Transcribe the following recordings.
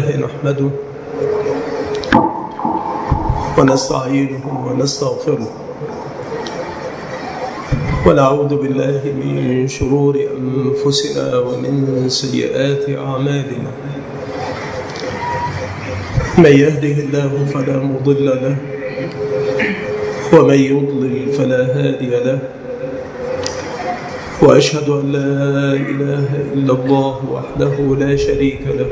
لله نحمده ونستعينه ونستغفره ونعوذ بالله من شرور أنفسنا ومن سيئات أعمالنا. من يهده الله فلا مضل له ومن يضلل فلا هادي له، وأشهد أن لا إله إلا الله وحده لا شريك له،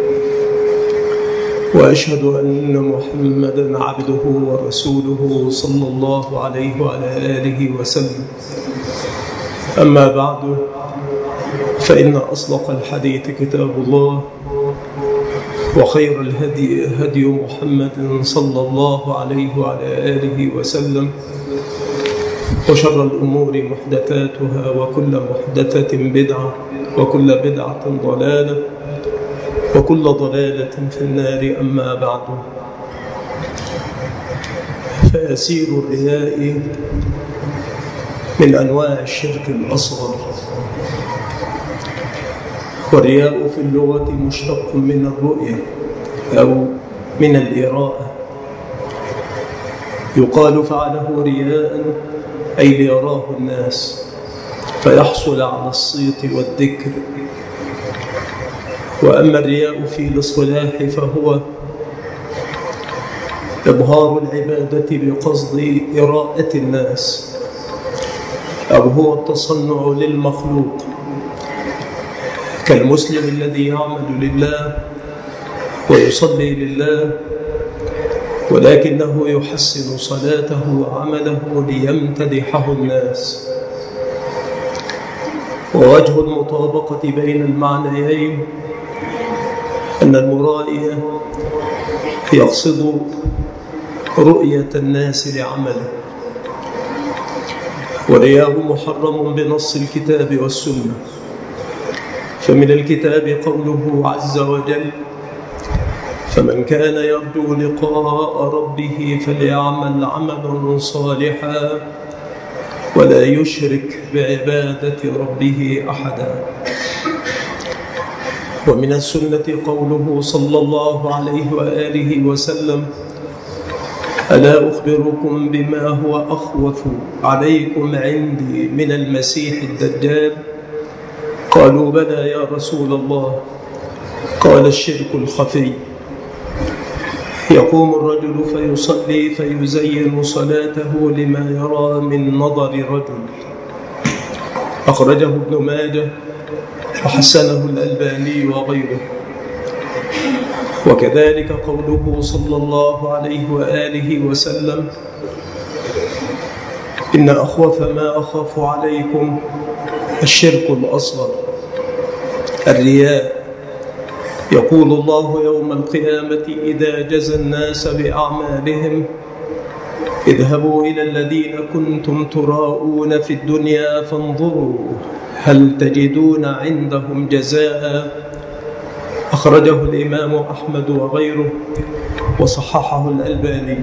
وأشهد أن محمدًا عبده ورسوله صلى الله عليه وعلى آله وسلم. أما بعد، فإن أصدق الحديث كتاب الله، وخير الهدي هدي محمد صلى الله عليه وعلى آله وسلم، وشر الأمور محدثاتها، وكل محدثة بدعة، وكل بدعة ضلالة، وكل ضلالة في النار. أما بعد، فيسير الرياء من أنواع الشرك الأصغر. والرياء في اللغة مشتق من الرؤية أو من الإراءة. يقال فعله رياء أي ليراه الناس فيحصل على الصيت والذكر. وأما الرياء في الاصطلاح فهو إظهار العبادة بقصد إراءة الناس، أو هو التصنع للمخلوق، كالمسلم الذي يعمل لله ويصلي لله، ولكنه يحسن صلاته وعمله ليمتدحه الناس. ووجه المطابقة بين المعنيين أن المرائي يقصد رؤية الناس لعمله، والرياء محرم بنص الكتاب والسنة. فمن الكتاب قوله عز وجل: فمن كان يرجو لقاء ربه فليعمل عملا صالحا ولا يشرك بعبادة ربه أحدا. ومن السنة قوله صلى الله عليه وآله وسلم: ألا أخبركم بما هو أخوف عليكم عندي من المسيح الدجال؟ قالوا: بلى يا رسول الله. قال: الشرك الخفي. يقوم الرجل فيصلي فيزين صلاته لما يرى من نظر رجل. أخرجه ابن ماجه وحسنه الألباني وغيره. وكذلك قوله صلى الله عليه وآله وسلم: إن أخوف ما أخاف عليكم الشرك الأصغر، الرياء. يقول الله يوم القيامة إذا جزى الناس بأعمالهم: اذهبوا إلى الذين كنتم تراءون في الدنيا فانظروا هل تجدون عندهم جزاء. أخرجه الإمام أحمد وغيره وصححه الألباني.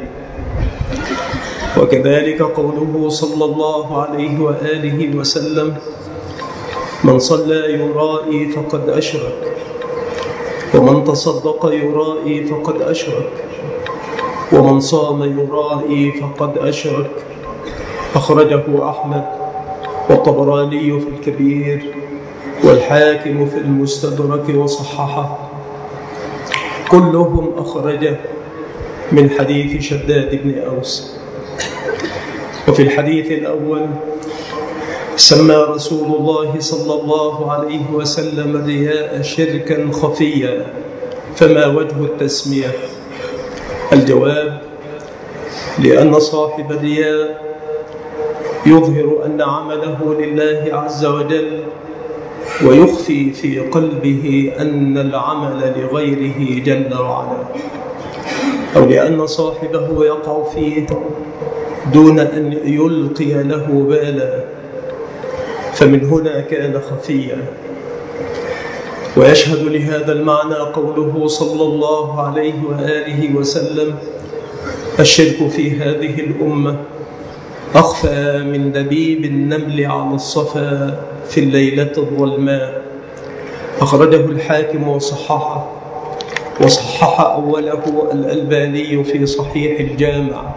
وكذلك قوله صلى الله عليه وآله وسلم: من صلى يرائي فقد أشرك، ومن تصدق يرائي فقد أشرك، ومن صام يرائي فقد أشرك. أخرجه أحمد والطبراني في الكبير والحاكم في المستدرك وصححه. كلهم أخرجه من حديث شداد بن أوس. وفي الحديث الأول سمى رسول الله صلى الله عليه وسلم الرياء شركا خفيا، فما وجه التسمية؟ الجواب: لأن صاحب الرياء يظهر أن عمله لله عز وجل، ويخفي في قلبه أن العمل لغيره جل وعلا، أو لأن صاحبه يقع فيه دون أن يلقي له بالا، فمن هنا كان خفيا. ويشهد لهذا المعنى قوله صلى الله عليه وآله وسلم: الشرك في هذه الأمة أخفى من دبيب النمل على الصفا في الليلة الظلماء. أخرجه الحاكم وصححه. وصحح أوله الألباني في صحيح الجامع.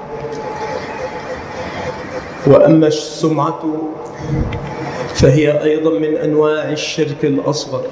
وأما السمعة فهي أيضا من أنواع الشرك الأصغر.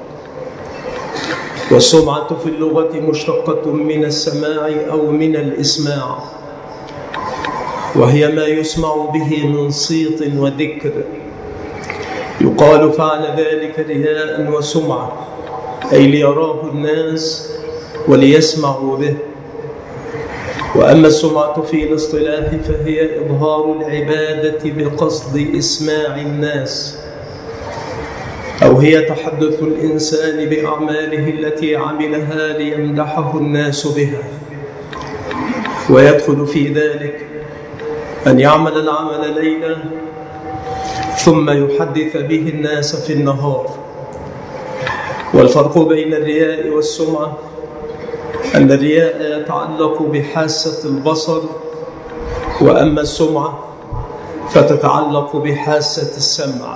والسمعة في اللغة مشتقة من السماع أو من الإسماع، وهي ما يسمع به من صيت وذكر. يقال فعل ذلك رياء وسمعة، أي ليراه الناس وليسمعوا به. وأما السمعة في الاصطلاح فهي إظهار العبادة بقصد إسماع الناس، أو هي تحدث الإنسان بأعماله التي عملها ليمدحه الناس بها. ويدخل في ذلك أن يعمل العمل ليلا ثم يحدث به الناس في النهار. والفرق بين الرياء والسمعة أن الرياء يتعلق بحاسة البصر، وأما السمعة فتتعلق بحاسة السمع.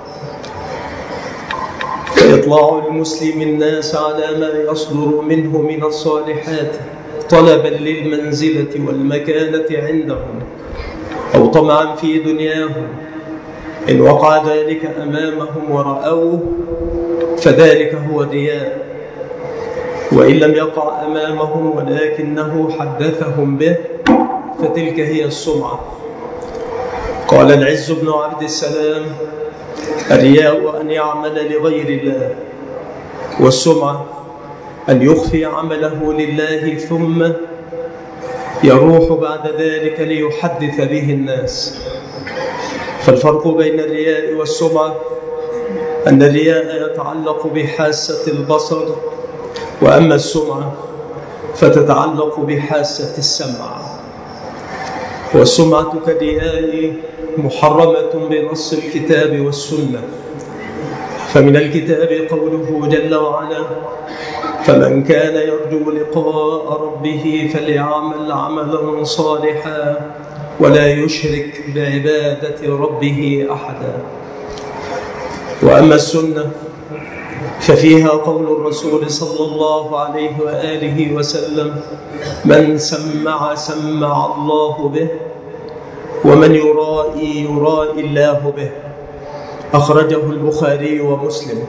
فإطلاع المسلم الناس على ما يصدر منه من الصالحات طلبا للمنزلة والمكانة عندهم أو طمعا في دنياهم، إن وقع ذلك أمامهم ورأوه فذلك هو الرياء. وإن لم يقع أمامهم ولكنه حدثهم به فتلك هي السمعة. قال العز بن عبد السلام: الرياء أن يعمل لغير الله، والسمعة أن يخفي عمله لله ثم يروح بعد ذلك ليحدث به الناس. فالفرق بين الرياء والسمعة أن الرياء يتعلق بحاسة البصر، وأما السمعة فتتعلق بحاسة السمع. والسمعة كالرياء محرمة بنص الكتاب والسنة. فمن الكتاب قوله جل وعلا: فمن كان يرجو لقاء ربه فليعمل عملا صالحا ولا يشرك بعبادة ربه أحدا. وأما السنة ففيها قول الرسول صلى الله عليه وآله وسلم: من سمع سمع الله به، ومن يرائي يرائي الله به. أخرجه البخاري ومسلم.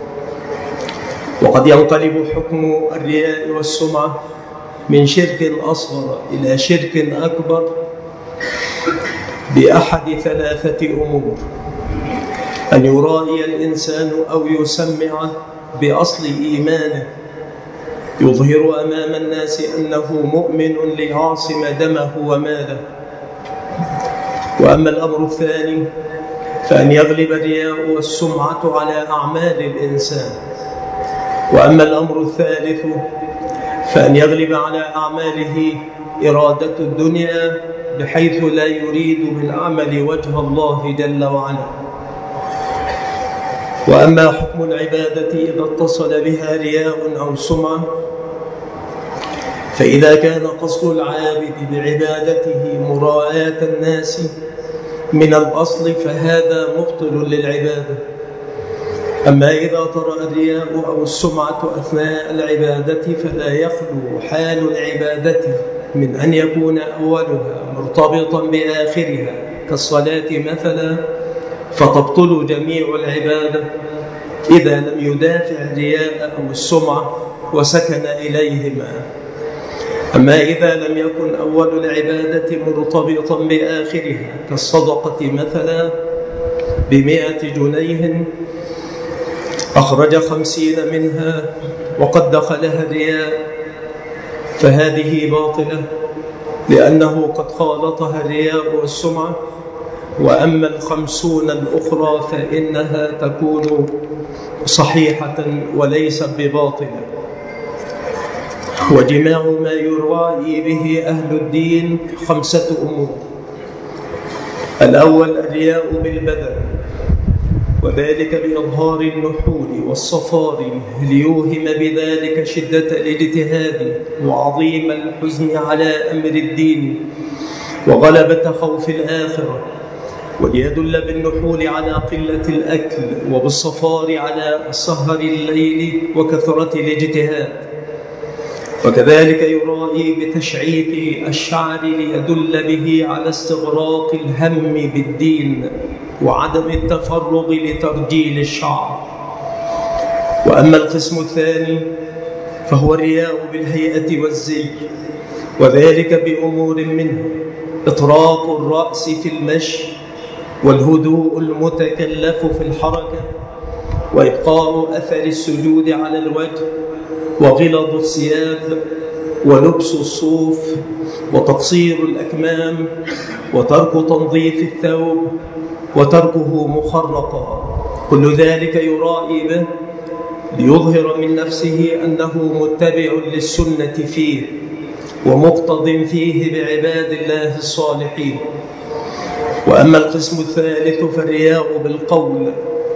وقد ينقلب حكم الرياء والسمعة من شرك أصغر إلى شرك أكبر بأحد ثلاثة أمور: أن يرائي الإنسان أو يسمع بأصل إيمانه، يظهر أمام الناس أنه مؤمن ليعصم دمه وماله. وأما الأمر الثاني فأن يغلب الرياء والسمعة على أعمال الإنسان. وأما الأمر الثالث فأن يغلب على أعماله إرادة الدنيا بحيث لا يريد بالعمل وجه الله جل وعلا. وأما حكم العبادة إذا اتصل بها رياء أو سمعة، فإذا كان قصد العابد بعبادته مراءاة الناس من الأصل فهذا مبطل للعبادة. أما إذا طرأ الرياء أو السمعة أثناء العبادة فلا يخلو حال العبادة من أن يكون أولها مرتبطا بآخرها كالصلاة مثلا، فتبطل جميع العبادة إذا لم يدافع الرياء أو السمعة وسكن إليهما. أما إذا لم يكن أول العبادة مرتبطا بآخرها كالصدقة مثلا ب100 جنيه أخرج 50 منها وقد دخلها الرياء، فهذه باطلة لأنه قد خالطها الرياء والسمعة. وأما 50 الأخرى فإنها تكون صحيحة وليست بباطلة. وجماع ما يرائي به أهل الدين 5 أمور: الأول الرياء بالبدن، وذلك بإظهار النحول والصفار ليوهم بذلك شدة الاجتهاد وعظيم الحزن على أمر الدين وغلبة خوف الآخرة، وليدل بالنحول على قلة الأكل وبالصفار على سهر الليل وكثرة الاجتهاد. وكذلك يرائي بتشعيث الشعر ليدل به على استغراق الهم بالدين وعدم التفرغ لترجيل الشعر. وأما القسم الثاني فهو الرياء بالهيئة والزي، وذلك بأمور منه إطراق الرأس في المشي، والهدوء المتكلف في الحركة، وإبقاء أثر السجود على الوجه، وغلظ الثياب، ولبس الصوف، وتقصير الأكمام، وترك تنظيف الثوب، وتركه مخرقا. كل ذلك يرائي به ليظهر من نفسه أنه متبع للسنة فيه ومقتض فيه بعباد الله الصالحين. وأما القسم الثالث فالرياء بالقول،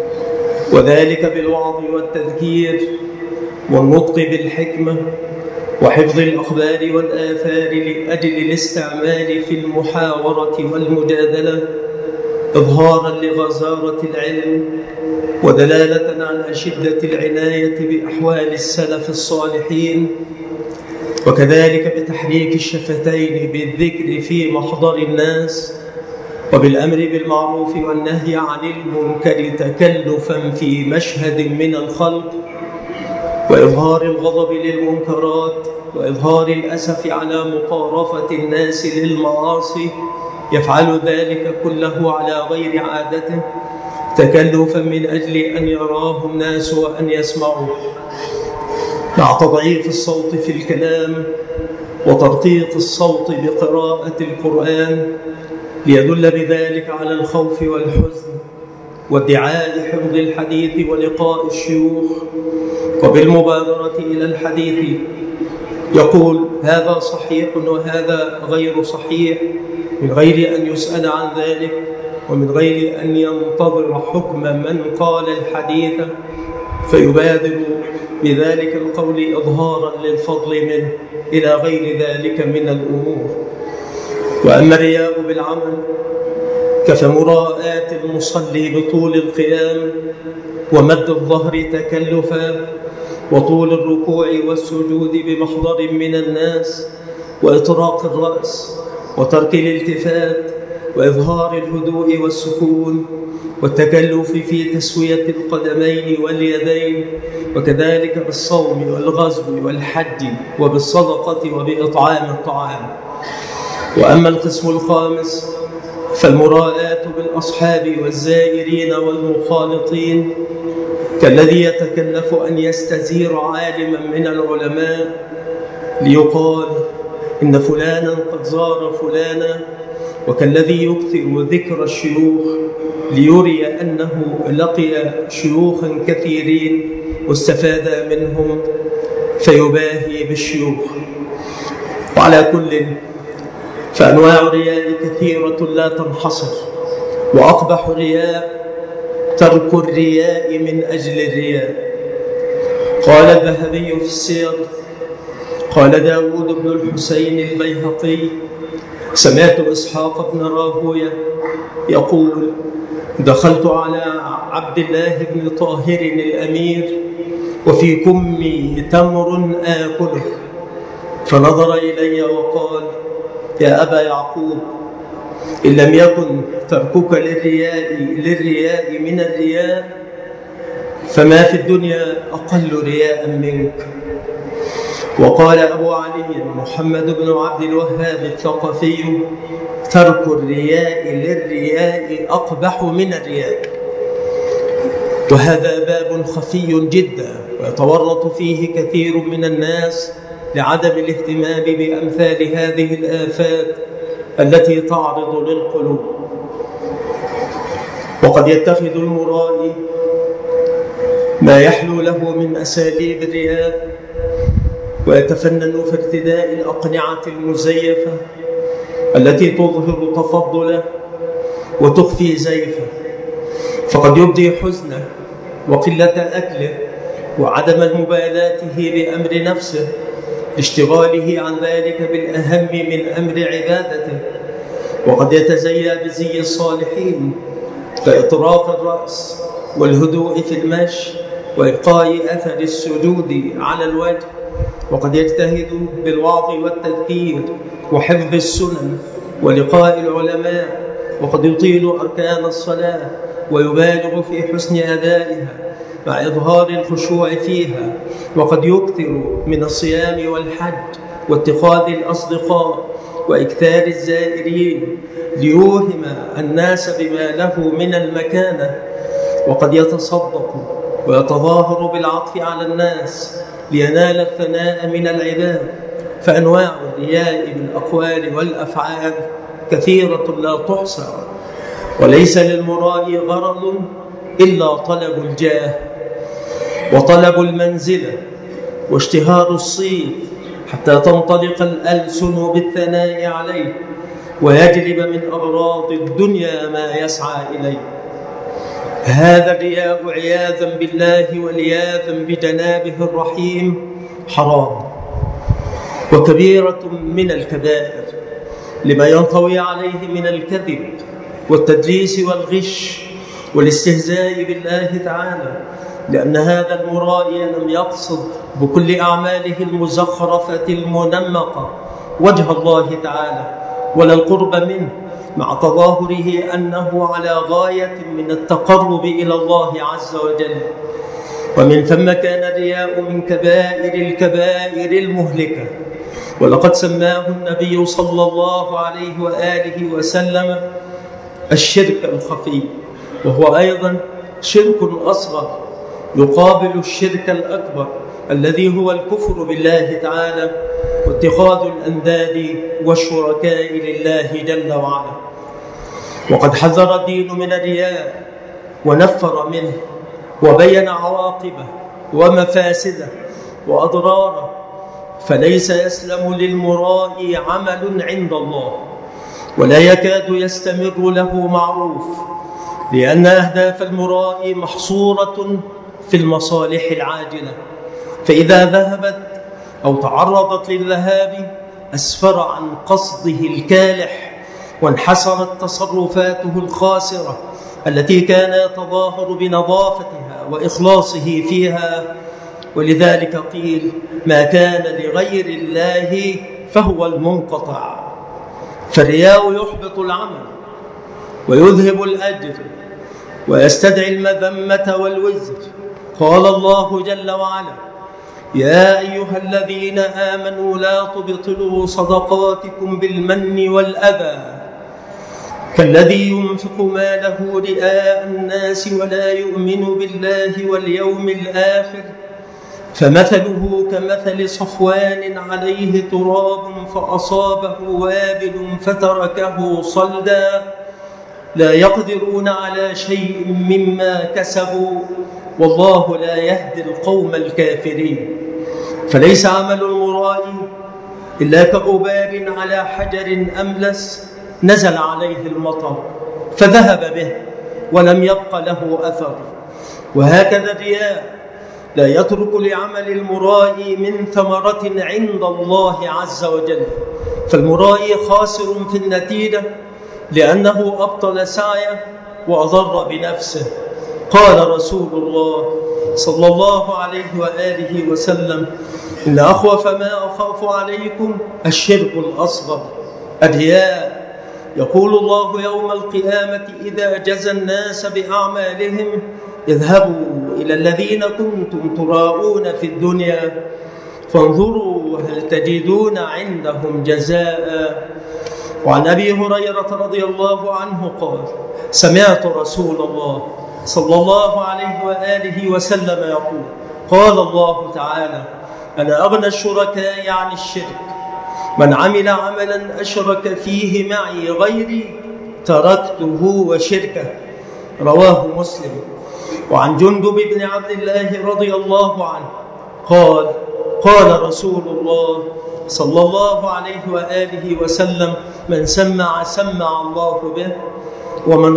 وذلك بالوعظ والتذكير والنطق بالحكمة وحفظ الأخبار والآثار لأجل الاستعمال في المحاورة والمجادلة، إظهارا لغزارة العلم ودلالة على شدة العناية بأحوال السلف الصالحين، وكذلك بتحريك الشفتين بالذكر في محضر الناس، وبالأمر بالمعروف والنهي عن المنكر تكلفا في مشهد من الخلق، وإظهار الغضب للمنكرات، وإظهار الأسف على مقارفة الناس للمعاصي، يفعل ذلك كله على غير عادته تكلفا من أجل أن يراه الناس وأن يسمعوه، مع تضعيف الصوت في الكلام وترقيق الصوت بقراءة القرآن، ليدل بذلك على الخوف والحزن وادعاء حفظ الحديث ولقاء الشيوخ، وبالمبادرة إلى الحديث يقول هذا صحيح وهذا غير صحيح، من غير أن يسأل عن ذلك ومن غير أن ينتظر حكم من قال الحديث، فيبادر بذلك القول إظهارا للفضل منه إلى غير ذلك من الأمور. وأما الرياء بالعمل كفمراءات المصلي بطول القيام ومد الظهر تكلفا وطول الركوع والسجود بمحضر من الناس وإطراق الرأس وترك الالتفات وإظهار الهدوء والسكون والتكلف في تسوية القدمين واليدين، وكذلك بالصوم والغزو والحج وبالصدقة وبإطعام الطعام. وأما القسم الخامس فالمراءات بالأصحاب والزائرين والمخالطين، كالذي يتكلف أن يستزير عالما من العلماء ليقال إن فلانا قد زار فلانا، وكالذي يكثر ذكر الشيوخ ليري أنه لقي شيوخا كثيرين واستفاد منهم فيباهي بالشيوخ. وعلى كل فأنواع الرياء كثيرة لا تنحصر، وأقبح الرياء ترك الرياء من أجل الرياء. قال الذهبي في السير قال داود بن الحسين البيهقي سمعت إسحاق بن راهوية يقول دخلت على عبد الله بن طاهر الأمير وفي كمي تمر آكله، فنظر إلي وقال يا أبا يعقوب إن لم يكن تركك للرياء من الرياء فما في الدنيا أقل رياء منك. وقال أبو علي محمد بن عبد الوهاب الثقفي ترك الرياء للرياء أقبح من الرياء. وهذا باب خفي جدا ويتورط فيه كثير من الناس لعدم الاهتمام بأمثال هذه الآفات التي تعرض للقلوب. وقد يتخذ المرائي ما يحلو له من أساليب الرياء ويتفنن في ارتداء الأقنعة المزيفة التي تظهر تفضله وتخفي زيفه، فقد يبدي حزنه وقلة أكله وعدم مبالاته بأمر نفسه لاشتغاله عن ذلك بالأهم من أمر عبادته. وقد يتزيى بزي الصالحين كإطراق الرأس والهدوء في المشي وإبقاء أثر السجود على الوجه وقد يجتهد بالوعظ والتذكير وحفظ السنن ولقاء العلماء، وقد يطيل أركان الصلاة ويبالغ في حسن أدائها مع إظهار الخشوع فيها، وقد يكثر من الصيام والحج واتخاذ الأصدقاء وإكثار الزائرين ليوهم الناس بما له من المكانة، وقد يتصدق ويتظاهر بالعطف على الناس لينال الثناء من العباد. فأنواع الرياء بالأقوال والأفعال كثيرة لا تحصى، وليس للمرائي غرض إلا طلب الجاه وطلب المنزلة واشتهار الصيت حتى تنطلق الألسن بالثناء عليه ويجلب من أغراض الدنيا ما يسعى إليه. هذا الرياء عياذا بالله والعياذا بجنابه الرحيم حرام وكبيرة من الكبائر لما ينطوي عليه من الكذب والتدليس والغش والاستهزاء بالله تعالى، لأن هذا المرائي لم يقصد بكل أعماله المزخرفة المنمقة وجه الله تعالى ولا القرب منه، مع تظاهره أنه على غاية من التقرب إلى الله عز وجل. ومن ثم كان الرياء من كبائر الكبائر المهلكة، ولقد سماه النبي صلى الله عليه وآله وسلم الشرك الخفي، وهو أيضا شرك أصغر يقابل الشرك الأكبر الذي هو الكفر بالله تعالى واتخاذ الأنداد والشركاء لله جل وعلا. وقد حذر الدين من الرياء ونفر منه وبين عواقبه ومفاسده وأضراره، فليس يسلم للمرائي عمل عند الله ولا يكاد يستمر له معروف، لأن أهداف المرائي محصورة في المصالح العاجلة، فإذا ذهبت أو تعرضت للذهاب أسفر عن قصده الكالح وانحسرت تصرفاته الخاسرة التي كان يتظاهر بنظافتها وإخلاصه فيها. ولذلك قيل: ما كان لغير الله فهو المنقطع. فالرياء يحبط العمل ويذهب الأجر ويستدعي المذمة والوزر. قال الله جل وعلا: يا أيها الذين آمنوا لا تبطلوا صدقاتكم بالمن والأذى كالذي ينفق ماله رئاء الناس ولا يؤمن بالله واليوم الآخر فمثله كمثل صفوان عليه تراب فأصابه وابل فتركه صلدا لا يقدرون على شيء مما كسبوا والله لا يهدي القوم الكافرين. فليس عمل المرائي إلا كغبار على حجر أملس نزل عليه المطر فذهب به ولم يبق له أثر. وهكذا الرياء لا يترك لعمل المرائي من ثمرة عند الله عز وجل، فالمرائي خاسر في النتيجة لأنه أبطل سعيه وأضر بنفسه. قال رسول الله صلى الله عليه وآله وسلم: إن أخوف ما أخاف عليكم الشرك الأصغر الرياء. يقول الله يوم القيامة إذا جزى الناس بأعمالهم: اذهبوا إلى الذين كنتم تراءون في الدنيا فانظروا هل تجدون عندهم جزاء. وعن أبي هريرة رضي الله عنه قال: سمعت رسول الله صلى الله عليه وآله وسلم يقول: قال الله تعالى: أنا أغنى الشركاء عن الشرك، من عمل عملا أشرك فيه معي غيري تركته وشركه. رواه مسلم. وعن جندب بن عبد الله رضي الله عنه قال: قال رسول الله صلى الله عليه وآله وسلم: من سمع سمع الله به، ومن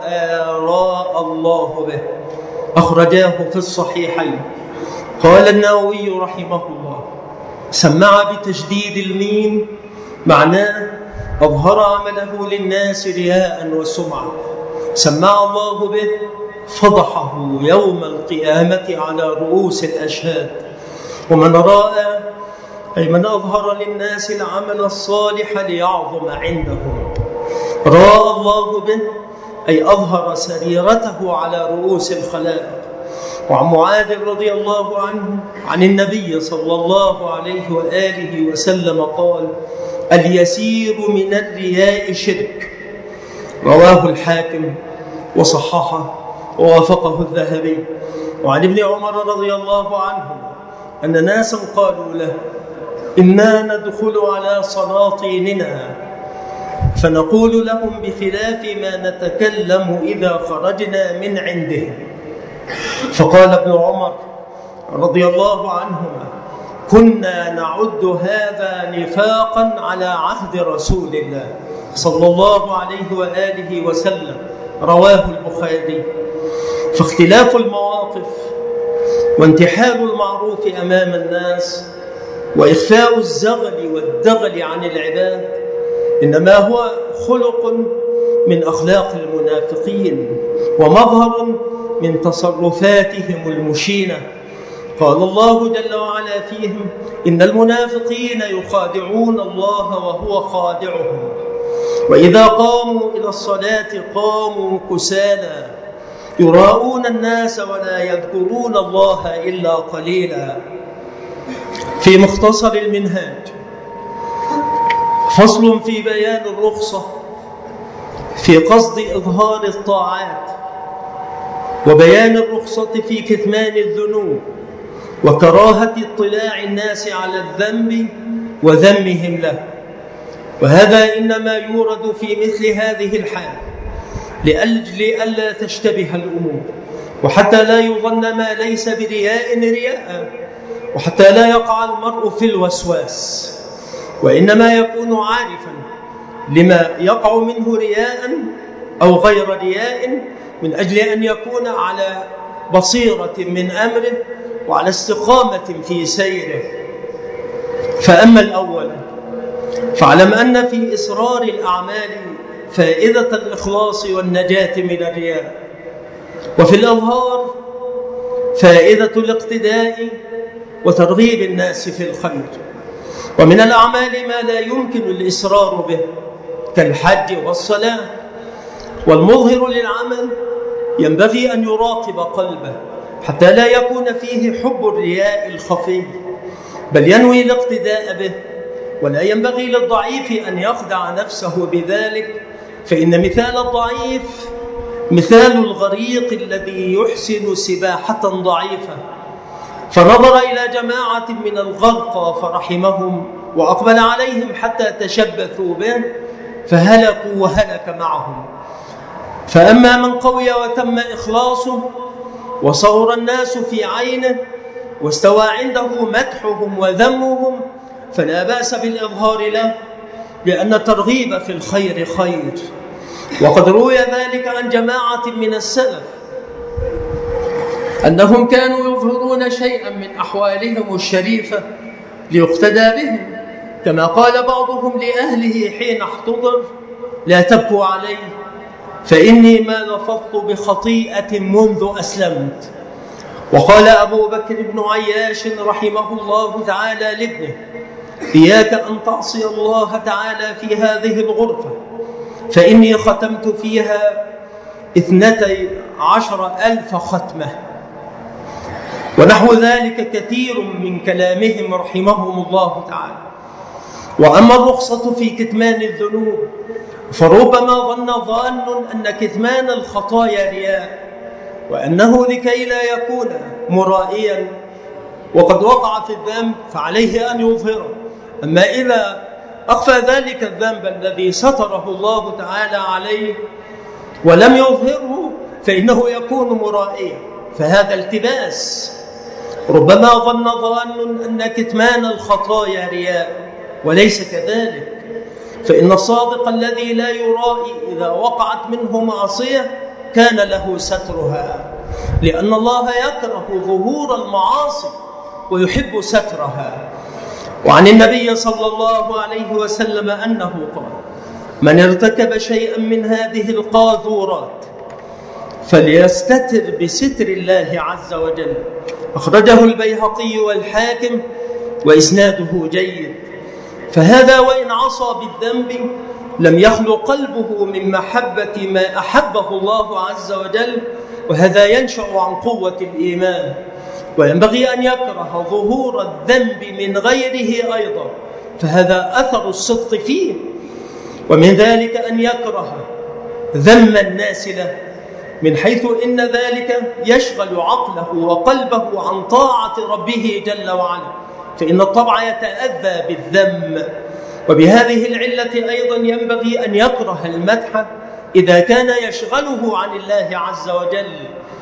راء الله به. أخرجاه في الصحيحين. قال النووي رحمه الله: سمع بتشديد الميم معناه أظهر عمله للناس رياء وسمعة. سمع الله به فضحه يوم القيامة على رؤوس الأشهاد. ومن راء أي من أظهر للناس العمل الصالح ليعظم عندهم، راى الله به، أي أظهر سريرته على رؤوس الخلائق. وعن معاذ رضي الله عنه عن النبي صلى الله عليه وآله وسلم قال: اليسير من الرياء شرك. رواه الحاكم وصححه ووافقه الذهبي. وعن ابن عمر رضي الله عنه أن ناسا قالوا له: إنا ندخل على سلاطيننا فنقول لهم بخلاف ما نتكلم إذا خرجنا من عندهم. فقال ابن عمر رضي الله عنهما: كنا نعد هذا نفاقا على عهد رسول الله صلى الله عليه وآله وسلم. رواه البخاري. فاختلاف المواقف وانتحال المعروف أمام الناس وإخفاء الزغل والدغل عن العباد إنما هو خلق من أخلاق المنافقين ومظهر من تصرفاتهم المشينة. قال الله جل وعلا فيهم: إن المنافقين يخادعون الله وهو خادعهم وإذا قاموا إلى الصلاة قاموا كسالى يراءون الناس ولا يذكرون الله إلا قليلا. في مختصر المنهاج فصل في بيان الرخصة في قصد إظهار الطاعات، وبيان الرخصة في كتمان الذنوب، وكراهة اطلاع الناس على الذنب وذمهم له. وهذا إنما يورد في مثل هذه الحال لأجل ألا تشتبه الأمور، وحتى لا يظن ما ليس برياء رياء، وحتى لا يقع المرء في الوسواس، وإنما يكون عارفا لما يقع منه رياء أو غير رياء من أجل أن يكون على بصيرة من أمره وعلى استقامة في سيره. فأما الأول فاعلم أن في إسرار الأعمال فائدة الإخلاص والنجاة من الرياء، وفي الإظهار فائدة الاقتداء وترغيب الناس في الخير. ومن الأعمال ما لا يمكن الإسرار به كالحج والصلاة، والمظهر للعمل ينبغي أن يراقب قلبه حتى لا يكون فيه حب الرياء الخفي، بل ينوي الاقتداء به. ولا ينبغي للضعيف أن يخدع نفسه بذلك، فإن مثال الضعيف مثال الغريق الذي يحسن سباحة ضعيفة، فنظر إلى جماعة من الغرقى فرحمهم وأقبل عليهم حتى تشبثوا به فهلكوا وهلك معهم. فأما من قوي وتم إخلاصه وصور الناس في عينه واستوى عنده مدحهم وذمهم فلا بأس بالإظهار له، لأن الترغيب في الخير خير. وقد روي ذلك عن جماعة من السلف أنهم كانوا يظهرون شيئا من أحوالهم الشريفة ليقتدى بهم، كما قال بعضهم لأهله حين احتضر: لا تبكوا علي فإني ما لفظت بخطيئة منذ أسلمت. وقال أبو بكر بن عياش رحمه الله تعالى لابنه: إياك أن تعصي الله تعالى في هذه الغرفة فإني ختمت فيها 12,000 ختمة. ونحو ذلك كثير من كلامهم رحمهم الله تعالى. وأما الرخصة في كتمان الذنوب فربما ظن ظان أن كتمان الخطايا رياء، وأنه لكي لا يكون مرائيا وقد وقع في الذنب فعليه أن يظهره. أما إذا أخفى ذلك الذنب الذي ستره الله تعالى عليه ولم يظهره فإنه يكون مرائيا، فهذا التباس. ربما ظن ظان أن كتمان الخطايا رياء وليس كذلك، فإن الصادق الذي لا يرائي إذا وقعت منه معصية كان له سترها، لأن الله يكره ظهور المعاصي ويحب سترها. وعن النبي صلى الله عليه وسلم أنه قال: من ارتكب شيئا من هذه القاذورات فليستتر بستر الله عز وجل. أخرجه البيهقي والحاكم وإسناده جيد، فهذا وإن عصى بالذنب لم يخلو قلبه من محبة ما أحبه الله عز وجل، وهذا ينشأ عن قوة الإيمان. وينبغي أن يكره ظهور الذنب من غيره أيضا، فهذا أثر الصدق فيه. ومن ذلك أن يكره ذم الناس له، من حيث إن ذلك يشغل عقله وقلبه عن طاعة ربه جل وعلا، فإن الطبع يتأذى بالذم. وبهذه العلة أيضا ينبغي أن يكره المدح إذا كان يشغله عن الله عز وجل،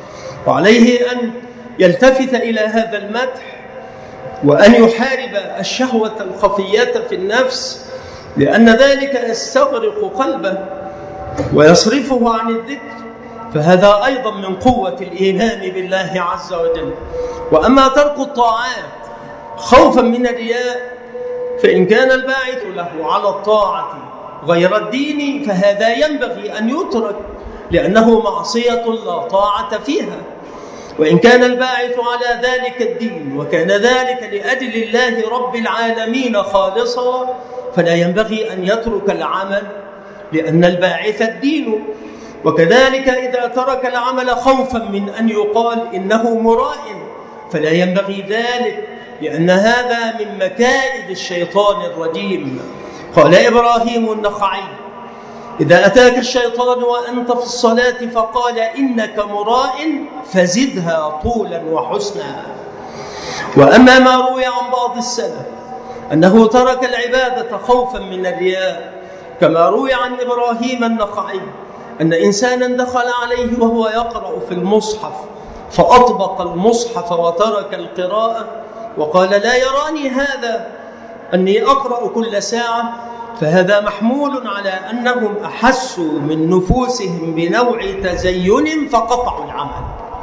وعليه أن يلتفت إلى هذا المدح وأن يحارب الشهوة الخفية في النفس، لأن ذلك يستغرق قلبه ويصرفه عن الذكر، فهذا أيضا من قوة الإيمان بالله عز وجل. وأما ترك الطاعات خوفا من الرياء، فإن كان الباعث له على الطاعة غير الدين فهذا ينبغي أن يترك، لأنه معصية لا طاعة فيها. وإن كان الباعث على ذلك الدين وكان ذلك لأجل الله رب العالمين خالصا، فلا ينبغي أن يترك العمل، لأن الباعث الدين. وكذلك إذا ترك العمل خوفا من أن يقال إنه مراء، فلا ينبغي ذلك، لأن هذا من مكائد الشيطان الرجيم. قال إبراهيم النخعي: إذا أتاك الشيطان وأنت في الصلاة فقال إنك مراء فزدها طولا وحسنا. وأما ما روي عن بعض السلف أنه ترك العبادة خوفا من الرياء، كما روي عن إبراهيم النخعي أن إنسانا دخل عليه وهو يقرأ في المصحف فأطبق المصحف وترك القراءة، وقال: لا يراني هذا أني أقرأ كل ساعة، فهذا محمول على أنهم أحسوا من نفوسهم بنوع تزين فقطعوا العمل.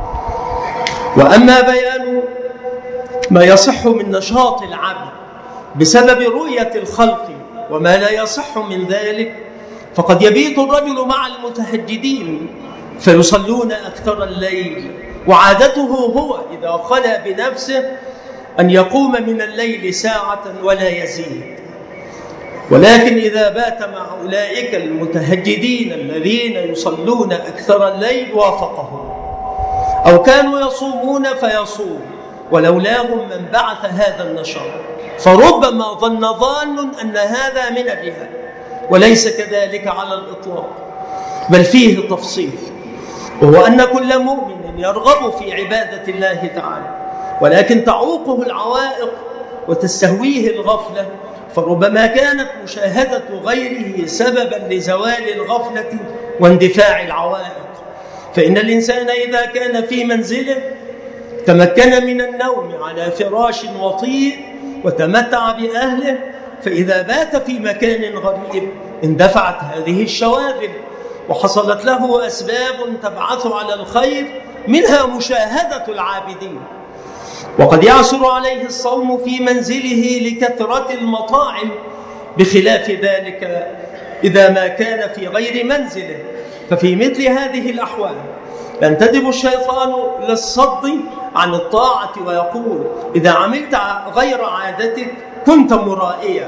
وأما بيان ما يصح من نشاط العبد بسبب رؤية الخلق وما لا يصح من ذلك، فقد يبيت الرجل مع المتهجدين فيصلون أكثر الليل، وعادته هو إذا خلا بنفسه أن يقوم من الليل ساعة ولا يزيد. ولكن إذا بات مع أولئك المتهجدين الذين يصلون أكثر الليل وافقهم، أو كانوا يصومون فيصوم ولولاهم من بعث هذا النشاط، فربما ظن ظان أن هذا من الرياء، وليس كذلك على الإطلاق، بل فيه تفصيل، وهو أن كل مؤمن يرغب في عبادة الله تعالى، ولكن تعوقه العوائق وتستهويه الغفلة، فربما كانت مشاهدة غيره سببا لزوال الغفلة واندفاع العوائق. فإن الإنسان إذا كان في منزله تمكن من النوم على فراش وطيء وتمتع بأهله، فإذا بات في مكان غريب اندفعت هذه الشواغل وحصلت له أسباب تبعث على الخير، منها مشاهدة العابدين. وقد يعسر عليه الصوم في منزله لكثرة المطاعم، بخلاف ذلك إذا ما كان في غير منزله. ففي مثل هذه الأحوال ينتدب الشيطان للصد عن الطاعة ويقول: إذا عملت غير عادتك كنت مرائيا.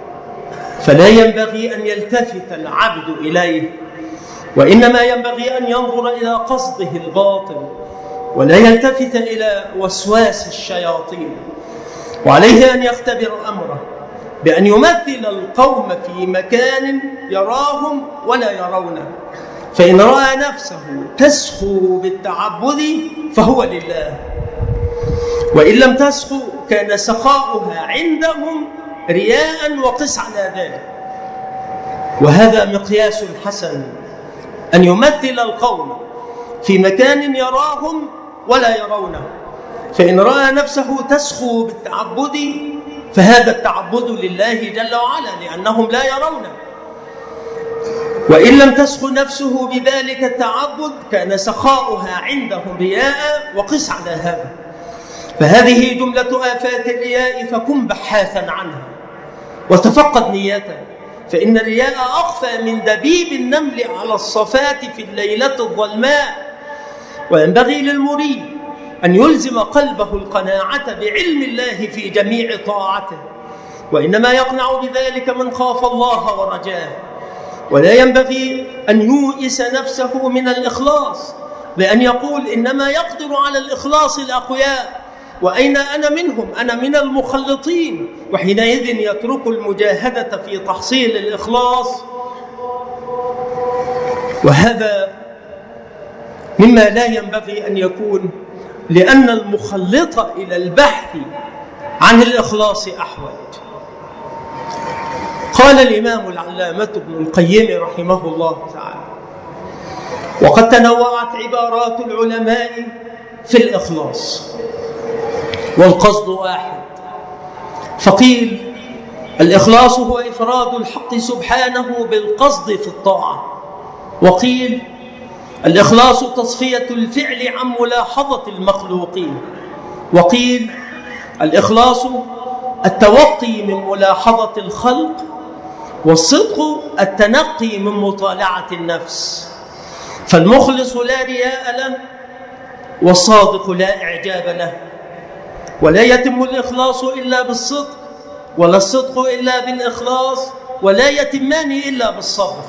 فلا ينبغي أن يلتفت العبد إليه، وإنما ينبغي أن ينظر إلى قصده الباطن ولا يلتفت إلى وسواس الشياطين. وعليه أن يختبر أمره بأن يمثل القوم في مكان يراهم ولا يرونه، فإن رأى نفسه تسخو بالتعبد فهو لله، وإن لم تسخو كان سخاؤها عندهم رياء، وقس على ذلك. وهذا مقياس حسن، أن يمثل القوم في مكان يراهم ولا يرونه، فإن رأى نفسه تسخو بالتعبد فهذا التعبد لله جل وعلا، لأنهم لا يرونه. وإن لم تسخو نفسه بذلك التعبد كان سخاؤها عندهم رياء، وقس على هذا. فهذه جملة آفات الرياء، فكن بحاثا عنها وتفقد نيته، فإن الرياء أخفى من دبيب النمل على الصفات في الليلة الظلماء. وينبغي للمريد أن يلزم قلبه القناعة بعلم الله في جميع طاعته، وإنما يقنع بذلك من خاف الله ورجاه. ولا ينبغي أن يوئس نفسه من الإخلاص بأن يقول إنما يقدر على الإخلاص الأقوياء، وأين أنا منهم؟ أنا من المخلطين. وحينئذ يترك المجاهدة في تحصيل الإخلاص، وهذا مما لا ينبغي أن يكون، لأن المخلط إلى البحث عن الإخلاص أحوج. قال الإمام العلامة ابن القيم رحمه الله تعالى: وقد تنوعت عبارات العلماء في الإخلاص، والقصد واحد. فقيل: الإخلاص هو إفراد الحق سبحانه بالقصد في الطاعة. وقيل: الإخلاص تصفية الفعل عن ملاحظة المخلوقين. وقيل: الإخلاص التوقي من ملاحظة الخلق، والصدق التنقي من مطالعة النفس. فالمخلص لا رياء له، والصادق لا إعجاب له. ولا يتم الإخلاص إلا بالصدق، ولا الصدق إلا بالإخلاص، ولا يتمان إلا بالصبر.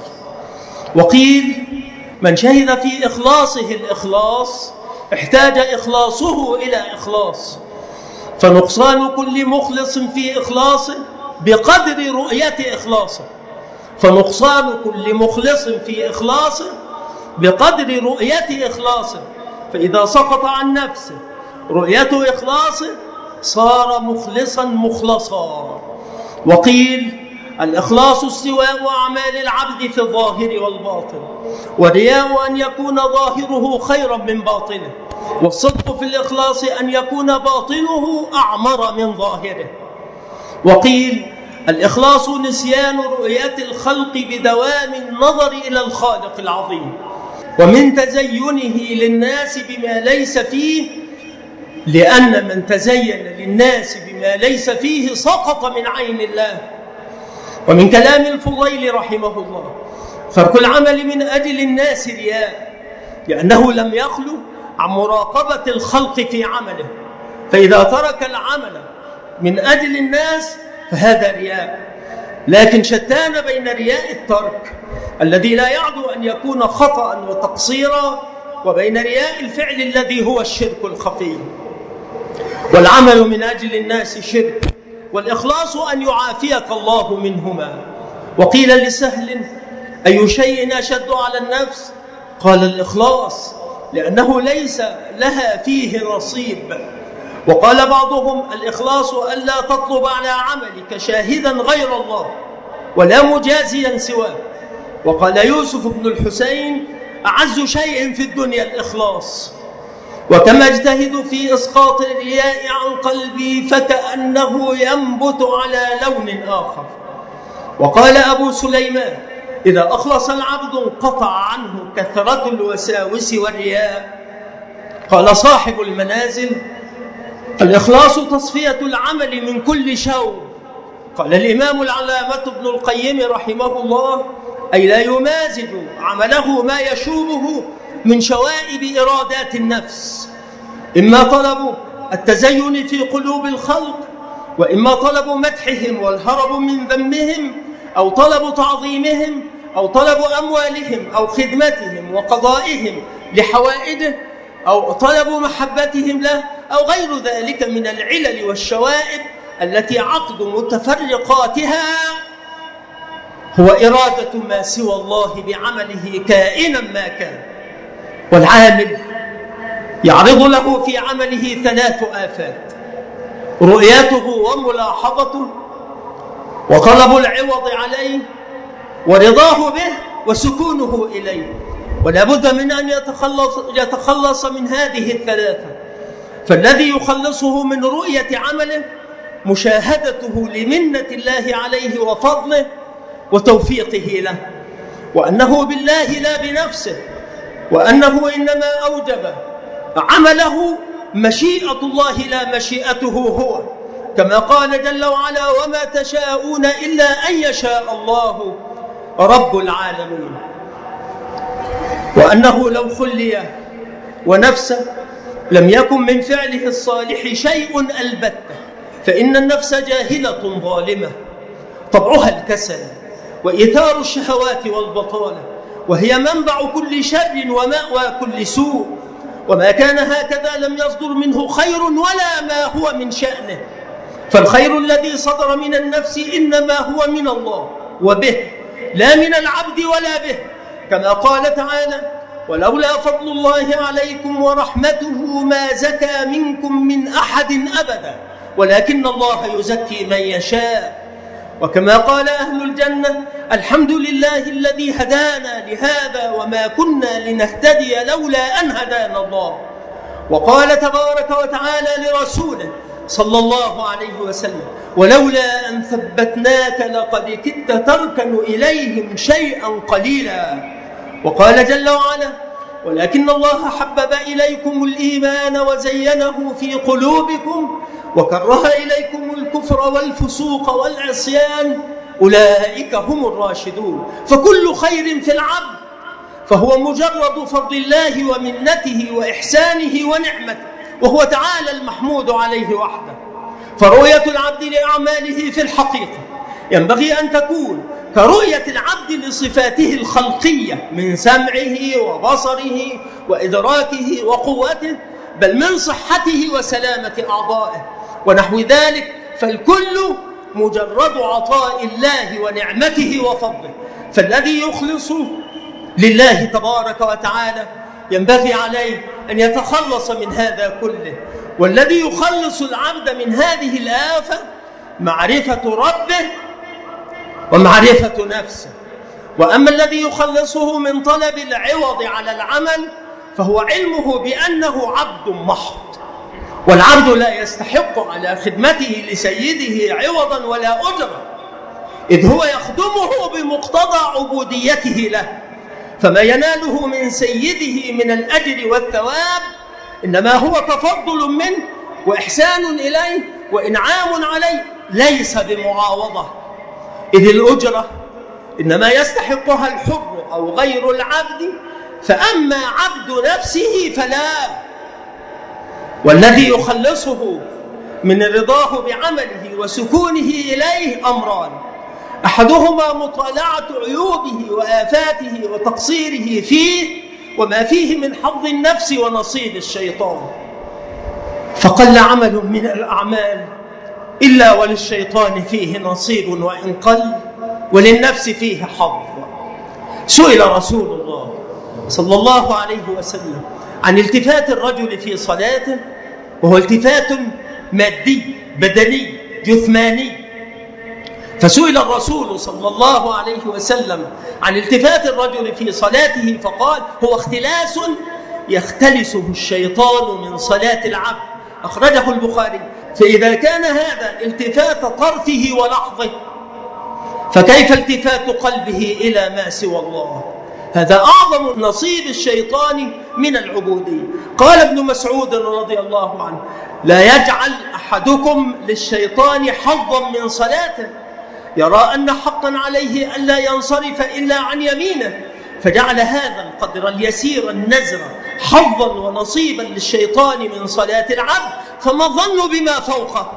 وقيل: من شهد في إخلاصه الإخلاص احتاج إخلاصه إلى إخلاص، فنقصان كل مخلص في إخلاصه بقدر رؤية إخلاصه. فنقصان كل مخلص في إخلاصه بقدر رؤية إخلاصه، فإذا سقط عن نفسه رؤية إخلاصه صار مخلصا مخلصا. وقيل: الإخلاص استواء أعمال العبد في الظاهر والباطن، والرياء أن يكون ظاهره خيرا من باطنه، والصدق في الإخلاص أن يكون باطنه أعمر من ظاهره. وقيل: الإخلاص نسيان رؤية الخلق بدوام النظر إلى الخالق العظيم، ومن تزينه للناس بما ليس فيه، لأن من تزين للناس بما ليس فيه سقط من عين الله. ومن كلام الفضيل رحمه الله: ترك العمل من أجل الناس رياء، لأنه لم يخلو عن مراقبة الخلق في عمله، فإذا ترك العمل من أجل الناس فهذا رياء. لكن شتان بين رياء الترك الذي لا يعدو أن يكون خطأ وتقصيرا، وبين رياء الفعل الذي هو الشرك الخفي. والعمل من أجل الناس شرك، والإخلاص أن يعافيك الله منهما. وقيل لسهل: أي شيء أشد على النفس؟ قال: الإخلاص، لأنه ليس لها فيه نصيب. وقال بعضهم: الإخلاص ألا تطلب على عملك شاهدا غير الله ولا مجازيا سواه. وقال يوسف بن الحسين: أعز شيء في الدنيا الإخلاص. وكما اجتهد في إسقاط الرياء عن قلبي فكأنه ينبت على لون آخر. وقال أبو سليمان: إذا أخلص العبد انقطع عنه كثرة الوساوس والرياء. قال صاحب المنازل: الإخلاص تصفية العمل من كل شوب. قال الإمام العلامة ابن القيم رحمه الله: أي لا يمازج عمله ما يشوبه من شوائب إرادات النفس، إما طلب التزين في قلوب الخلق، وإما طلب مدحهم والهرب من ذمهم، أو طلب تعظيمهم، أو طلب أموالهم أو خدمتهم وقضائهم لحوائجه، أو طلب محبتهم له، أو غير ذلك من العلل والشوائب التي عقد متفرقاتها هو إرادة ما سوى الله بعمله كائنا ما كان. والعامل يعرض له في عمله 3 آفات: رؤيته وملاحظته، وطلب العوض عليه، ورضاه به وسكونه إليه. ولا بد من أن يتخلص من هذه 3. فالذي يخلصه من رؤية عمله مشاهدته لمنة الله عليه وفضله وتوفيقه له، وأنه بالله لا بنفسه، وأنه إنما أوجب عمله مشيئة الله لا مشيئته هو، كما قال جل وعلا: وما تشاءون إلا أن يشاء الله رب العالمين. وأنه لو خلي ونفسه لم يكن من فعله الصالح شيء البتة، فإن النفس جاهلة ظالمة طبعها الكسل وإيثار الشهوات والبطالة، وهي منبع كل شر ومأوى كل سوء، وما كان هكذا لم يصدر منه خير ولا ما هو من شأنه، فالخير الذي صدر من النفس إنما هو من الله وبه، لا من العبد ولا به، كما قال تعالى: ولولا فضل الله عليكم ورحمته ما زكى منكم من أحد أبدا ولكن الله يزكي من يشاء. وكما قال أهل الجنة: الحمد لله الذي هدانا لهذا وما كنا لنهتدي لولا أن هدانا الله. وقال تبارك وتعالى لرسوله صلى الله عليه وسلم: ولولا أن ثبتناك لقد كدت تركن إليهم شيئا قليلا. وقال جل وعلا: ولكن الله حبب إليكم الإيمان وزينه في قلوبكم وكره إليكم الكفر والفسوق والعصيان أولئك هم الراشدون. فكل خير في العبد فهو مجرد فضل الله ومنته وإحسانه ونعمته، وهو تعالى المحمود عليه وحده. فرؤية العبد لأعماله في الحقيقة ينبغي أن تكون كرؤية العبد لصفاته الخلقية من سمعه وبصره وإدراكه وقوته، بل من صحته وسلامة أعضائه ونحو ذلك، فالكل مجرد عطاء الله ونعمته وفضله. فالذي يخلص لله تبارك وتعالى ينبغي عليه أن يتخلص من هذا كله، والذي يخلص العبد من هذه الآفة معرفة ربه ومعرفة نفسه. وأما الذي يخلصه من طلب العوض على العمل فهو علمه بأنه عبد محض، والعبد لا يستحق على خدمته لسيده عوضا ولا أجرا، إذ هو يخدمه بمقتضى عبوديته له، فما يناله من سيده من الأجر والثواب إنما هو تفضل منه وإحسان إليه وإنعام عليه، ليس بمعاوضة، إذ الأجرة إنما يستحقها الحر أو غير العبد، فأما عبد نفسه فلا. والذي يخلصه من رضاه بعمله وسكونه إليه أمران: أحدهما مطالعة عيوبه وآفاته وتقصيره فيه وما فيه من حظ النفس ونصيب الشيطان، فقل عمل من الأعمال إلا وللشيطان فيه نصيب وإن قل، وللنفس فيه حظ. سئل رسول الله صلى الله عليه وسلم عن التفات الرجل في صلاته، وهو التفات مادي بدني جثماني، فسئل الرسول صلى الله عليه وسلم عن التفات الرجل في صلاته فقال: هو اختلاس يختلسه الشيطان من صلاة العبد، أخرجه البخاري. فإذا كان هذا التفات طرفه ولحظه، فكيف التفات قلبه إلى ما سوى الله؟ هذا أعظم نصيب الشيطان من العبودية. قال ابن مسعود رضي الله عنه: لا يجعل أحدكم للشيطان حظا من صلاته، يرى أن حقا عليه ألا ينصرف إلا عن يمينه، فجعل هذا القدر اليسير النزر حظا ونصيبا للشيطان من صلاة العبد، فما الظن بما فوقه؟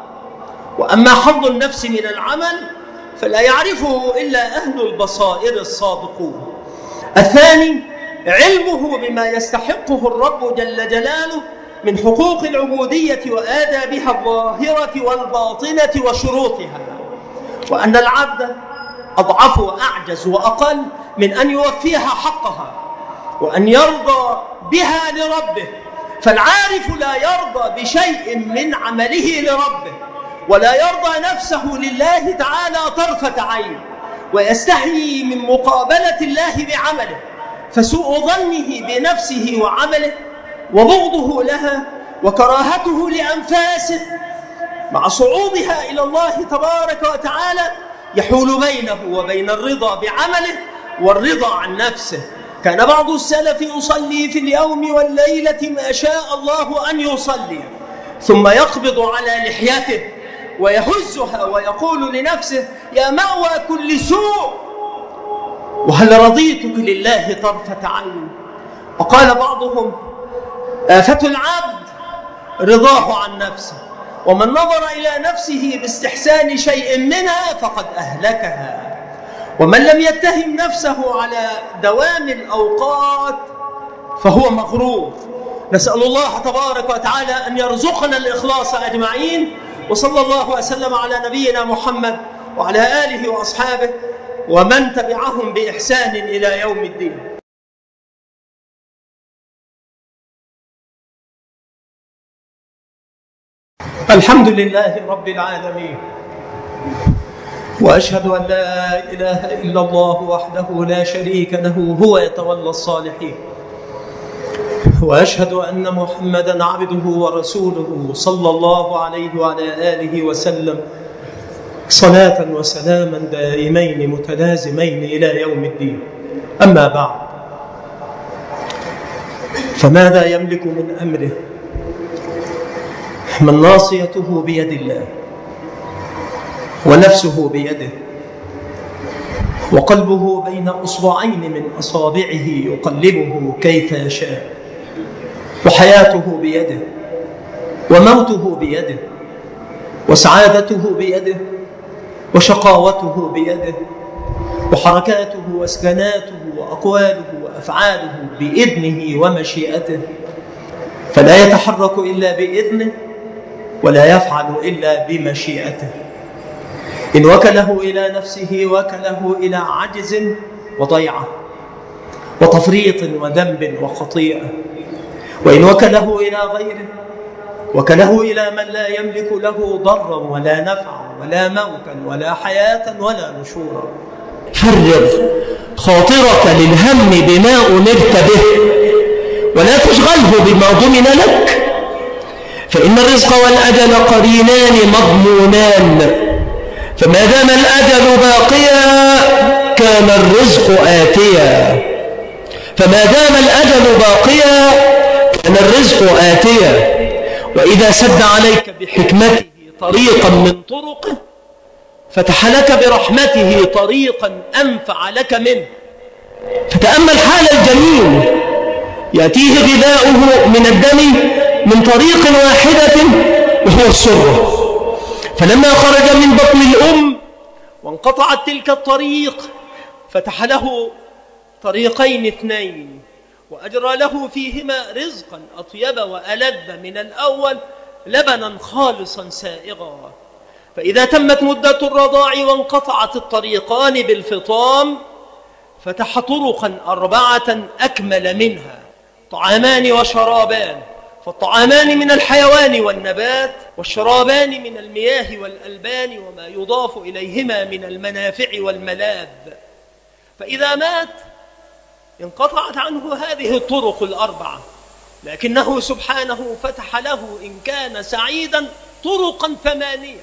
وأما حظ النفس من العمل فلا يعرفه إلا أهل البصائر الصادقون. الثاني علمه بما يستحقه الرب جل جلاله من حقوق العبودية وآدابها الظاهرة والباطنة وشروطها، وأن العبد أضعف وأعجز وأقل من أن يوفيها حقها وأن يرضى بها لربه. فالعارف لا يرضى بشيء من عمله لربه، ولا يرضى نفسه لله تعالى طرفة عين، ويستحيي من مقابلة الله بعمله، فسوء ظنه بنفسه وعمله وبغضه لها وكراهته لأنفاسه مع صعودها إلى الله تبارك وتعالى يحول بينه وبين الرضا بعمله والرضا عن نفسه. كان بعض السلف يصلي في اليوم والليلة ما شاء الله أن يصلي، ثم يقبض على لحيته ويهزها ويقول لنفسه: يا مأوى كل سوء، وهل رضيتك لله طرفة عين؟ وقال بعضهم: آفة العبد رضاه عن نفسه، ومن نظر إلى نفسه باستحسان شيء منها فقد أهلكها، ومن لم يتهم نفسه على دوام الأوقات فهو مغرور. نسأل الله تبارك وتعالى أن يرزقنا الإخلاص أجمعين، وصلى الله وسلم على نبينا محمد وعلى آله وأصحابه ومن تبعهم بإحسان إلى يوم الدين. الحمد لله رب العالمين، وأشهد أن لا إله إلا الله وحده لا شريك له هو يتولى الصالحين، وأشهد أن محمدًا عبده ورسوله صلى الله عليه وعلى آله وسلم صلاة وسلاما دائمين متلازمين إلى يوم الدين. أما بعد، فماذا يملك من أمره من ناصيته بيد الله، ونفسه بيده، وقلبه بين أصبعين من أصابعه يقلبه كيف يشاء، وحياته بيده، وموته بيده، وسعادته بيده، وشقاوته بيده، وحركاته وسكناته وأقواله وأفعاله بإذنه ومشيئته، فلا يتحرك إلا بإذنه ولا يفعل إلا بمشيئته. إن وكله إلى نفسه وكله إلى عجز وضيعة وتفريط وذنب وخطيئة، وإن وكله إلى غيره وكله إلى من لا يملك له ضرا ولا نفعا ولا موتا ولا حياة ولا نشورا. فرغ خاطرك للهم بما أمرت به، ولا تشغله بما ضمن لك، فإن الرزق والأجل قرينان مضمونان، فما دام الأجل باقيا كان الرزق آتيا، فما دام الأجل باقيا كان الرزق آتيا. وإذا سد عليك بحكمته طريقا من طرقه فتح لك برحمته طريقا أنفع لك منه. فتأمل حال الجنين، يأتيه غذاؤه من الدم من طريق واحدة وهو السرة، فلما خرج من بطن الأم وانقطعت تلك الطريق فتح له طريقين اثنين، وأجرى له فيهما رزقا أطيب وألذ من الأول، لبنا خالصا سائغا. فإذا تمت مدة الرضاع وانقطعت الطريقان بالفطام فتح طرقا 4 أكمل منها، طعامان وشرابان، فالطعامان من الحيوان والنبات، والشرابان من المياه والألبان وما يضاف إليهما من المنافع والملاذ. فإذا مات انقطعت عنه هذه الطرق 4، لكنه سبحانه فتح له إن كان سعيدا طرقا 8،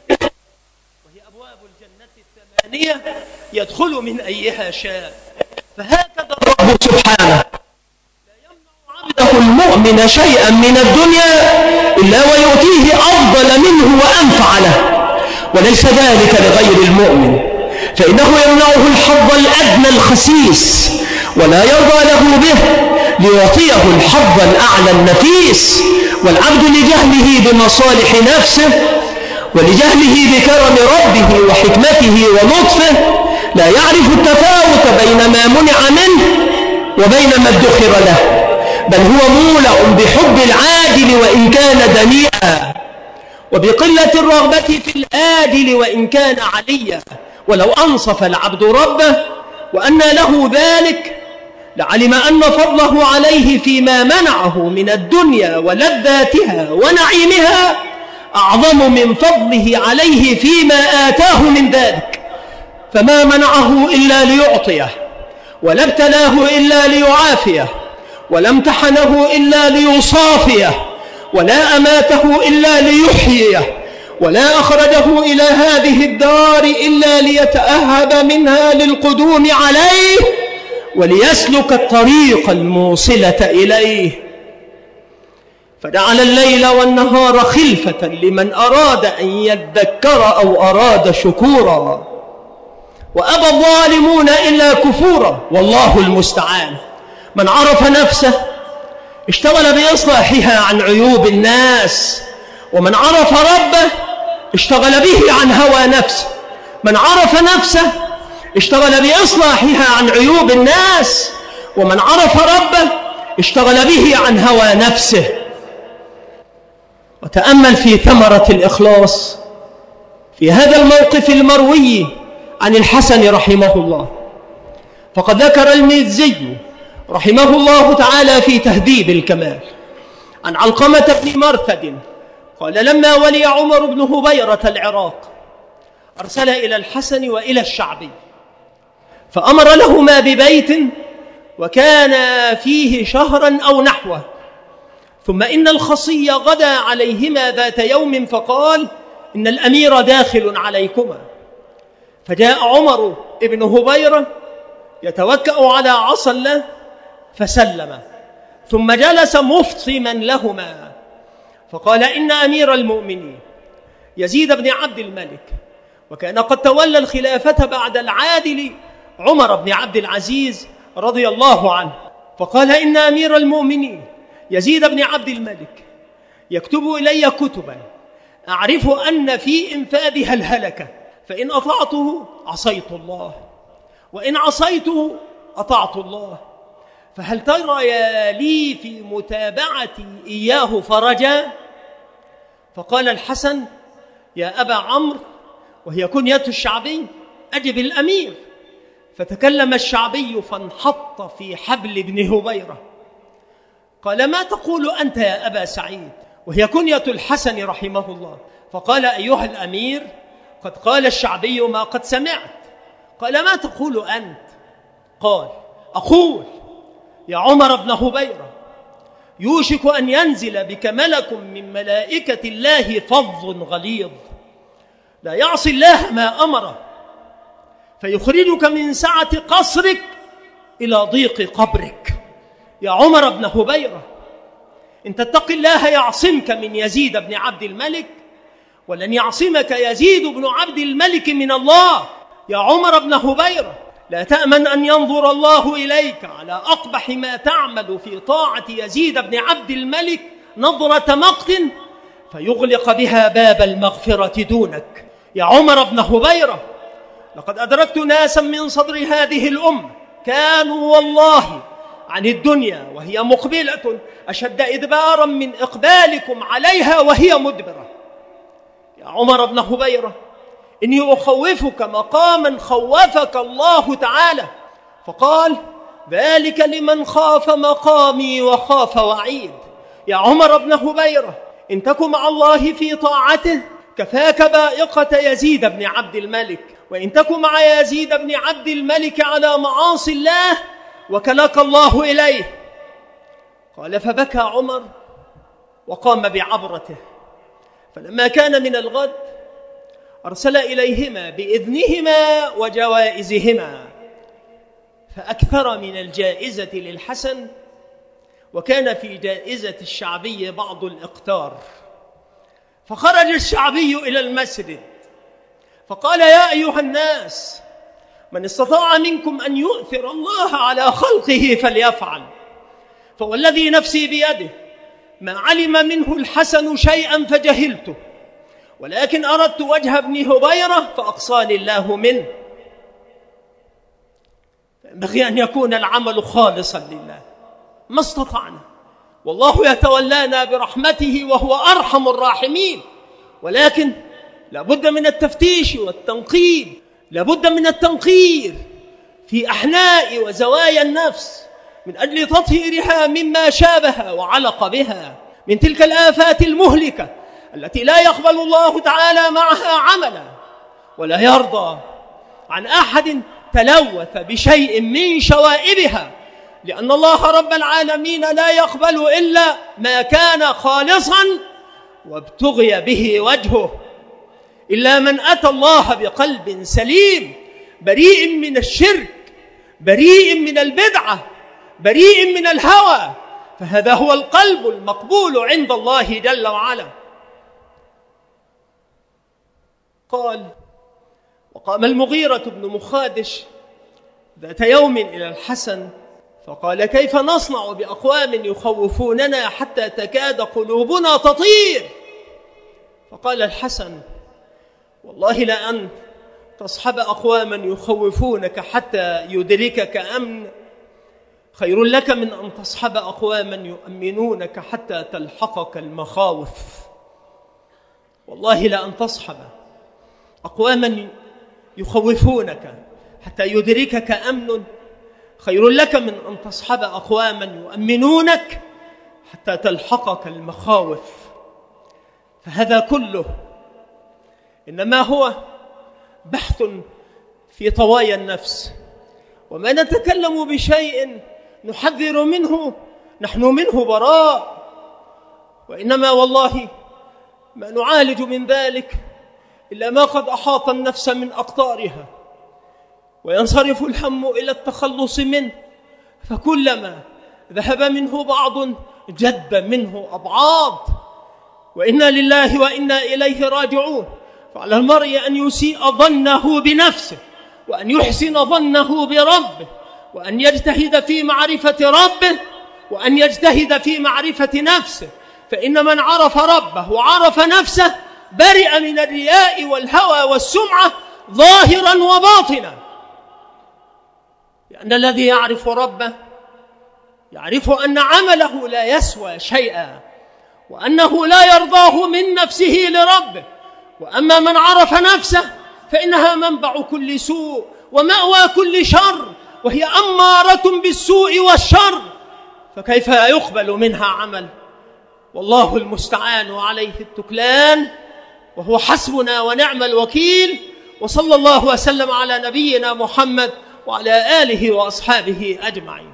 وهي أبواب الجنة 8 يدخل من أيها شاء. فهكذا الرب سبحانه لا يمنع عبده المؤمن شيئا من الدنيا إلا ويؤتيه أفضل منه وأنفع له، وليس ذلك لغير المؤمن، فإنه يمنعه الحظ الأدنى الخسيس ولا يرضى له به ليعطيه الحظ الأعلى النفيس. والعبد لجهله بمصالح نفسه ولجهله بكرم ربه وحكمته ولطفه لا يعرف التفاوت بين ما منع منه وبين ما ادخر له، بل هو مولع بحب العاجل وإن كان دنيئا، وبقلة الرغبة في الآجل وإن كان عليا. ولو أنصف العبد ربه وأن له ذلك لعلم أن فضله عليه فيما منعه من الدنيا ولذاتها ونعيمها أعظم من فضله عليه فيما آتاه من ذلك، فما منعه إلا ليعطيه، ولا ابتلاه إلا ليعافيه، ولا امتحنه إلا ليصافيه، ولا أماته إلا ليحييه، ولا أخرجه إلى هذه الدار إلا ليتأهب منها للقدوم عليه وليسلك الطريق الموصلة إليه. فجعل الليل والنهار خلفة لمن أراد أن يذكر أو أراد شكورا، وأبى الظالمون إلا كفورا، والله المستعان. من عرف نفسه اشتغل بإصلاحها عن عيوب الناس. ومن عرف ربه اشتغل به عن هوى نفسه. من عرف نفسه اشتغل بإصلاحها عن عيوب الناس. ومن عرف ربه اشتغل به عن هوى نفسه. وتأمل في ثمرة الإخلاص في هذا الموقف المروي عن الحسن رحمه الله. فقد ذكر المزي رحمه الله تعالى في تهذيب الكمال عن علقمة بن مرثد قال: لما ولي عمر بن هبيرة العراق أرسل إلى الحسن وإلى الشعبي فأمر لهما ببيت وكان فيه شهرا أو نحوه، ثم إن الخصي غدا عليهما ذات يوم فقال: إن الأمير داخل عليكما. فجاء عمر بن هبيرة يتوكأ على عصا له فسلم، ثم جلس مفطما لهما فقال: إن أمير المؤمنين يزيد بن عبد الملك، وكان قد تولى الخلافة بعد العادل عمر بن عبد العزيز رضي الله عنه، فقال: إن أمير المؤمنين يزيد بن عبد الملك يكتب إلي كتبا أعرف أن في إنفاذها الهلكة، فإن أطعته عصيت الله، وإن عصيته أطعت الله، فهل ترى لي في متابعتي إياه فرجا؟ فقال الحسن: يا أبا عمرو، وهي كنية الشعبي، أجب الأمير. فتكلم الشعبي فانحط في حبل ابن هبيرة قال: ما تقول أنت يا أبا سعيد؟ وهي كنية الحسن رحمه الله. فقال: أيها الأمير، قد قال الشعبي ما قد سمعت. قال: ما تقول أنت؟ قال: أقول يا عمر بن هبيرة، يوشك أن ينزل بك ملك من ملائكة الله فظ غليظ لا يعصي الله ما أمره، فيخرجك من سعة قصرك إلى ضيق قبرك. يا عمر بن هبيرة، إن تتق الله يعصمك من يزيد بن عبد الملك، ولن يعصمك يزيد بن عبد الملك من الله. يا عمر بن هبيرة، لا تأمن أن ينظر الله إليك على أقبح ما تعمل في طاعة يزيد بن عبد الملك نظرة مقت فيغلق بها باب المغفرة دونك. يا عمر بن هبيرة، لقد أدركت ناسا من صدر هذه الأمة كانوا والله عن الدنيا وهي مقبلة أشد إدبارا من إقبالكم عليها وهي مدبرة. يا عمر بن هبيرة، إني أخوفك مقاما خوفك الله تعالى، فقال: ذلك لمن خاف مقامي وخاف وعيد. يا عمر بن هبيرة، إن تك مع الله في طاعته كفاك بائقة يزيد بن عبد الملك، وإن تك مع يزيد بن عبد الملك على معاصي الله وكلك الله إليه. قال: فبكى عمر وقام بعبرته. فلما كان من الغد أرسل إليهما بإذنهما وجوائزهما، فأكثر من الجائزة للحسن، وكان في جائزة الشعبي بعض الإقتار. فخرج الشعبي إلى المسجد فقال: يا أيها الناس، من استطاع منكم أن يؤثر الله على خلقه فليفعل، فوالذي نفسي بيده ما علم منه الحسن شيئا فجهلته، ولكن أردت وجه ابن هبيرة فأقصاني الله منه. ينبغي أن يكون العمل خالصا لله ما استطعنا، والله يتولانا برحمته وهو أرحم الراحمين، ولكن لابد من التفتيش والتنقيب، لابد من التنقير في أحناء وزوايا النفس من أجل تطهيرها مما شابه وعلق بها من تلك الآفات المهلكة التي لا يقبل الله تعالى معها عملا، ولا يرضى عن أحد تلوث بشيء من شوائبها، لأن الله رب العالمين لا يقبل إلا ما كان خالصا وابتغي به وجهه، إلا من أتى الله بقلب سليم بريء من الشرك، بريء من البدعة، بريء من الهوى، فهذا هو القلب المقبول عند الله جل وعلا. قال: وقام المغيرة بن مخادش ذات يوم إلى الحسن فقال: كيف نصنع بأقوام يخوفوننا حتى تكاد قلوبنا تطير؟ فقال الحسن: والله لأن تصحب أقواما يخوفونك حتى يدركك أمن خير لك من أن تصحب أقواما يؤمنونك حتى تلحقك المخاوف. والله لأن تصحب أقواما يخوفونك حتى يدركك أمن خير لك من أن تصحب أقواما يؤمنونك حتى تلحقك المخاوف. فهذا كله إنما هو بحث في طوايا النفس، وما نتكلم بشيء نحذر منه نحن منه براء، وإنما والله ما نعالج من ذلك إلا ما قد أحاط النفس من أقطارها، وينصرف الهم إلى التخلص منه، فكلما ذهب منه بعض جد منه أبعاض. وإنا لله وإنا إليه راجعون. فعلى المرء أن يسيء ظنه بنفسه، وأن يحسن ظنه بربه، وأن يجتهد في معرفة ربه، وأن يجتهد في معرفة نفسه. فإن من عرف ربه وعرف نفسه برئ من الرياء والهوى والسمعة ظاهرا وباطنا، لأن الذي يعرف ربه يعرف أن عمله لا يسوى شيئا، وأنه لا يرضاه من نفسه لربه. وأما من عرف نفسه فإنها منبع كل سوء ومأوى كل شر، وهي أمارة بالسوء والشر، فكيف يقبل منها عمل؟ والله المستعان وعليه التكلان، وهو حسبنا ونعم الوكيل. وصلى الله وسلم على نبينا محمد وعلى آله وأصحابه أجمعين.